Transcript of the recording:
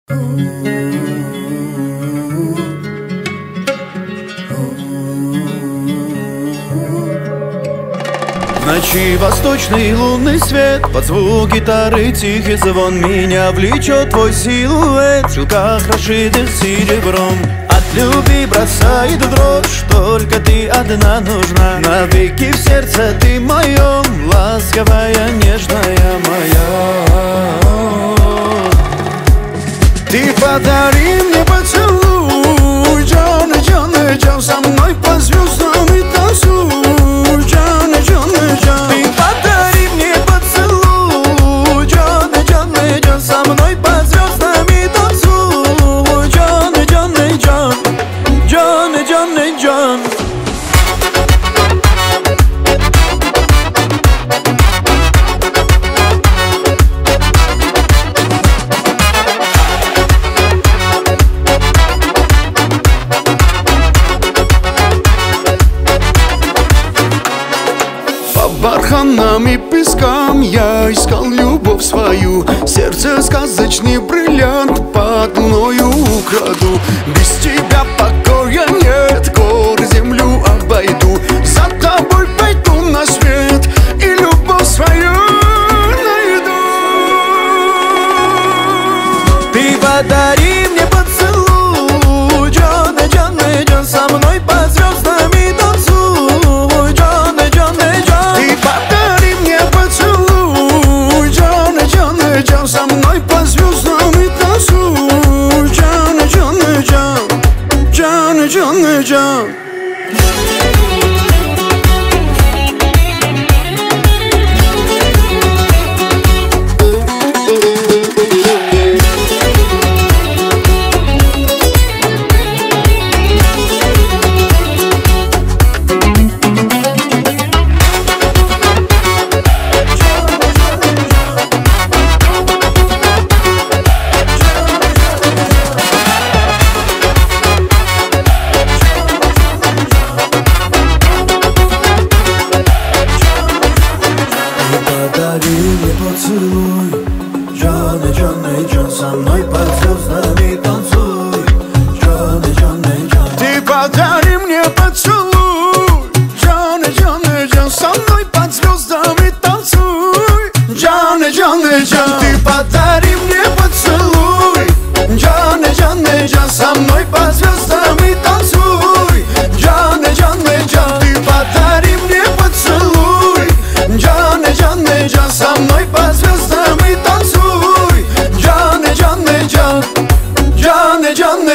В ночи восточный лунный свет, под звук гитары тихий звон. Меня влечет твой силуэт, в шелках расшитых серебром. От любви бросает дрожь, только ты одна нужна. Навеки в сердце ты моем, ласковая, нежная моя. Ты подари мне поцелуй, Джон, Джон, Джон, со мной по звездам и танцуй. Ты подари мне поцелуй, Джон, Джон, Джон, со мной по звездам и танцуй. Джон, Джон, Джон, Джон, Джон, Джон. Барханам и пескам я искал любовь свою. Сердце сказочный бриллиант под луною украду. Без тебя покоя нет, горы землю обойду. За тобой пойду на свет и любовь свою найду. Ты подари мне поцелуй, Джон, Джон, Джон, со мной по звездам и танцуй. Джон, Джон, Джон. Ты подари мне поцелуй, Джон, Джон, Джон, со мной по звездам и танцуй. Джон, Джон, Джон, Джон, Джон, Джон. Подари мне поцелуй, Джон, Джон, Джон, со мной под звездами танцуй. Джон, Джон, Джон. Ты подари мне поцелуй, Джон, Джон, Джон, со мной под звездами танцуй. Джон, Джон, Джон. Ты подари мне поцелуй, Джон, Джон, Джон, со мной под звездами танцуй. Джон, Джон, Джон. Ты подари мне поцелуй, Джон, Джон, Джон, со мной по звездам и танцуй. Джон, Джон, Джон, Джон, Джон.